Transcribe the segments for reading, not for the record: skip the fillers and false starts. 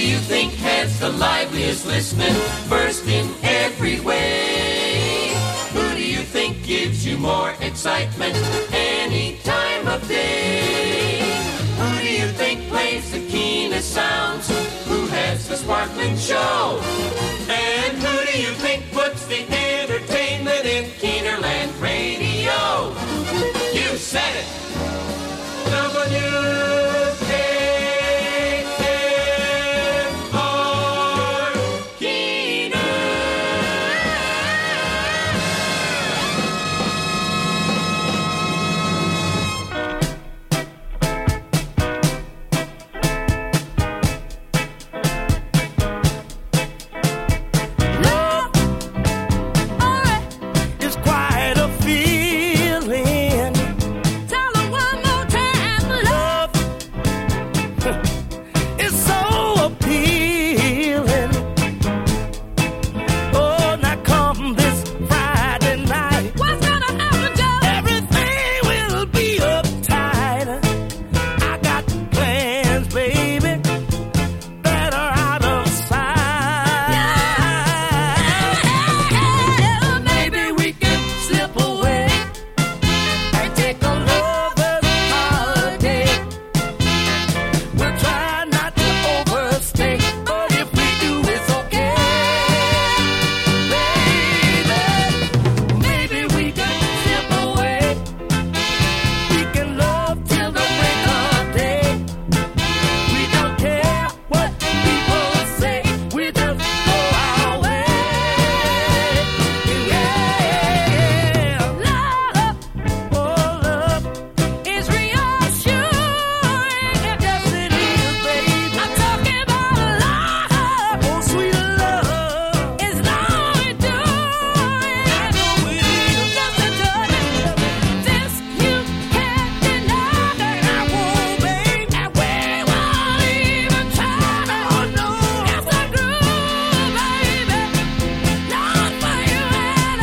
you think has the liveliest listening, first in every way? Who do you think gives you more excitement any time of day? Who do you think plays the keenest sounds? Who has the sparkling show? And who do you think puts the entertainment in Keenerland Radio? You said it! WKNR Keener. Love, alright, it's quite a feeling. Tell her one more time, love. It's so appealing. Oh, now come this Friday night. What's gonna happen, Joe? Everything will be uptight. I got plans, baby, that are out of sight. Maybe we can slip away and take a lover's holiday. We'll try not to overstay, but if we do, it's okay. Baby, maybe we can slip away. We can love till the break of day. We don't care what people say. We just go our way. Yeah, love, oh love, is reassuring. Yes, it is, baby. I'm talking about love, oh sweet love, is long enduring. I know it is. Just a touch, this you can't deny. I won't, babe, and we won't even try. Oh no, it's a groove, baby, not for you and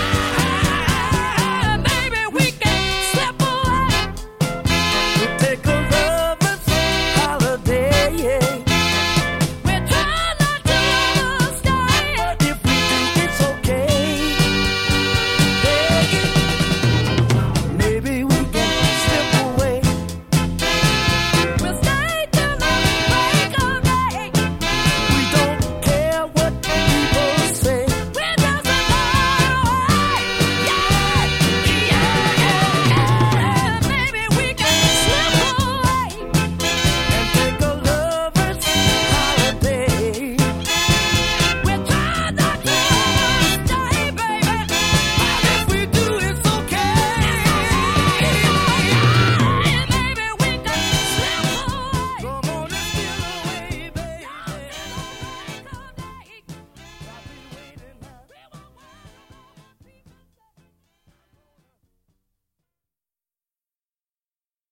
I. Baby, we can slip away. We'll take a